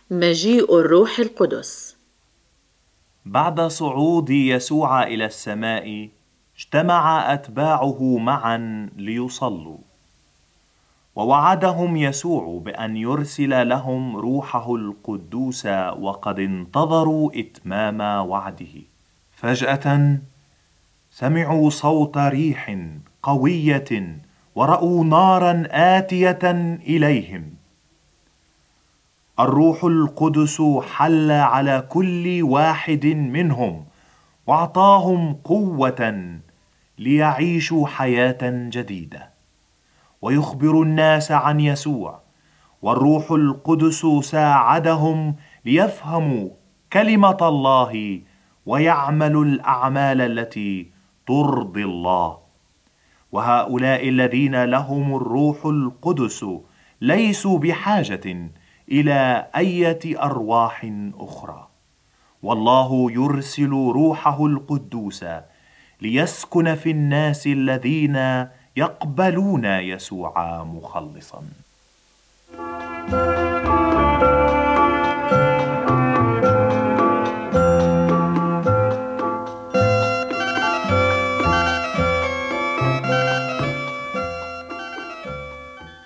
مجيء الروح القدس. بعد صعود يسوع إلى السماء، اجتمع أتباعه معا ليصلوا، ووعدهم يسوع بأن يرسل لهم روحه القدوس، وقد انتظروا إتمام وعده. فجأة سمعوا صوت ريح قوية، ورأوا نارا آتية إليهم. الروح القدس حل على كل واحد منهم، واعطاهم قوة ليعيشوا حياة جديدة ويخبروا الناس عن يسوع. والروح القدس ساعدهم ليفهموا كلمة الله ويعملوا الأعمال التي ترضي الله. وهؤلاء الذين لهم الروح القدس ليسوا بحاجة إلى أية أرواح أخرى، والله يرسل روحه القدوس ليسكن في الناس الذين يقبلون يسوع مخلصاً.